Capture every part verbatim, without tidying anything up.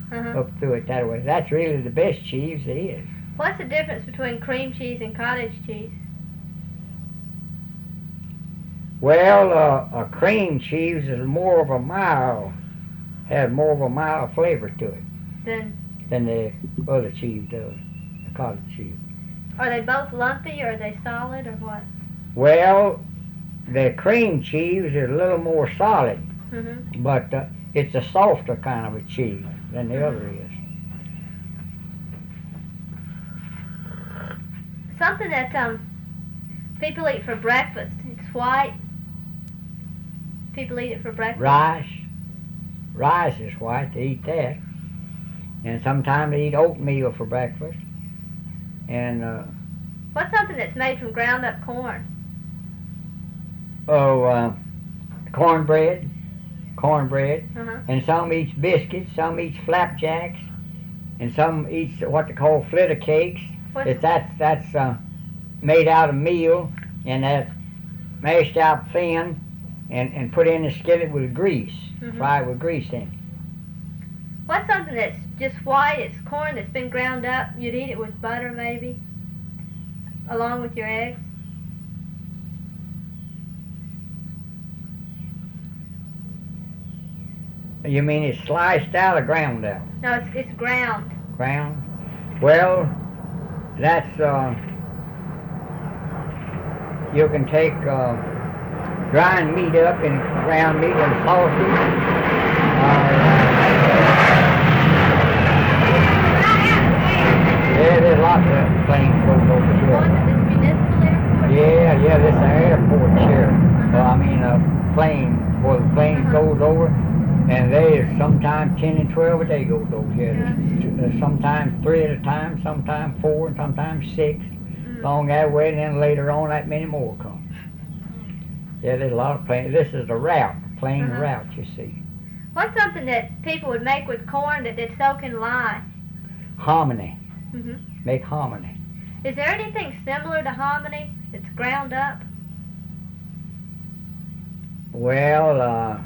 Uh-huh. up through it that way. That's really the best cheese there is. What's the difference between cream cheese and cottage cheese? Well, uh, a cream cheese is more of a mild, has more of a mild flavor to it Then than the other cheese does, the cottage cheese. are they both lumpy or are they solid or what? Well, the cream cheese is a little more solid, Mm-hmm. but uh, it's a softer kind of a cheese than the Mhm. other is. Something that um people eat for breakfast. It's white. People eat it for breakfast. Rice, rice is white. They eat that, and sometimes they eat oatmeal for breakfast. And uh, What's something that's made from ground up corn? oh, uh, cornbread, cornbread, Uh-huh. and some eats biscuits, some eats flapjacks, and some eats what they call flitter cakes. What's, If that's that's uh, made out of meal, and that's mashed out thin, and, and put in a skillet with grease, Mhm. fried with grease in it. what's something that's just white? It's corn that's been ground up. You'd eat it with butter maybe, along with your eggs. You mean it's sliced out or ground out? No, it's it's ground. Ground? Well, that's, uh, you can take uh, grind meat up in ground meat and sausage. Uh, yeah, there's lots of planes goes over It's going here. to this municipal airport. Yeah, yeah, this is an airport here. Well, I mean a plane, where the plane Uh-huh. goes over, and there's sometimes ten and twelve a day goes over here. Yeah. There's sometimes three at a time, sometimes four, and sometimes six. Mm. Along that way, and then later on, that many more come. Yeah, there's a lot of planes. This is a route, a plane Uh-huh. route, you see. What's something that people would make with corn that they'd soak in lye? Hominy, Mm-hmm. make hominy. Is there anything similar to hominy that's ground up? Well, uh,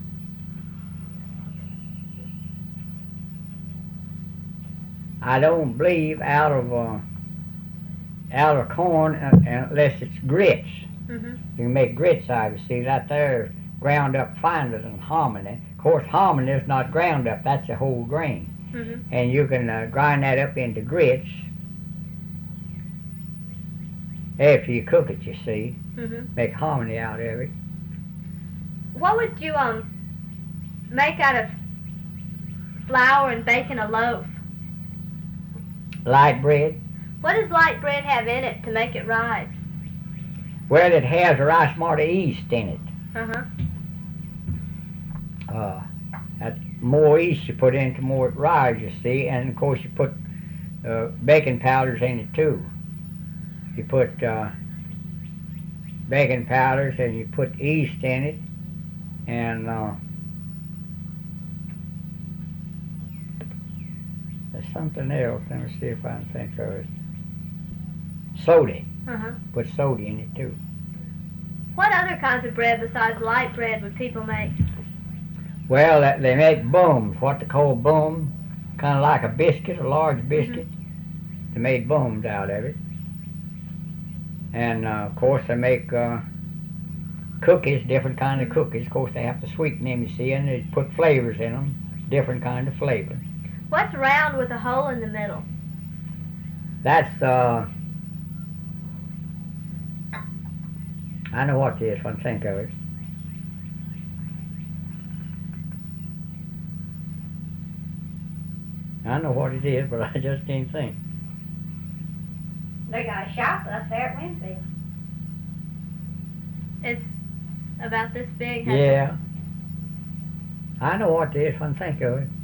I don't believe out of uh, out of corn uh, unless it's grits. Mm-hmm. You can make grits out of it. See, that there is ground up finer than hominy. Of course, hominy is not ground up. That's a whole grain. Mm-hmm. And you can uh, grind that up into grits after you cook it, you see. Mm-hmm. Make hominy out of it. What would you um make out of flour and bake in a loaf? Light bread. What does light bread have in it to make it rise? Well, it has a rice mortar yeast in it. Uh-huh. Uh, that more yeast you put into, more it rises, you see. And of course, you put uh, baking powders in it too. You put uh, baking powders and you put yeast in it, and uh, there's something else. Let me see if I can think of it. Soda. Uh-huh. Put soda in it too. What other kinds of bread besides light bread would people make? Well, that- they make booms, what they call boom, kind of like a biscuit, a large biscuit. They made booms out of it. And uh, of course they make uh, cookies, different kind of cookies. Of course they have to sweeten them, you see, and they put flavors in them, different kind of flavor. What's round with a hole in the middle? That's, uh, I know what it is when I think of it. I know what it is, but I just can't think. They got a shop up there at Winfield. It's about this big. has Yeah. I know what it is when I think of it.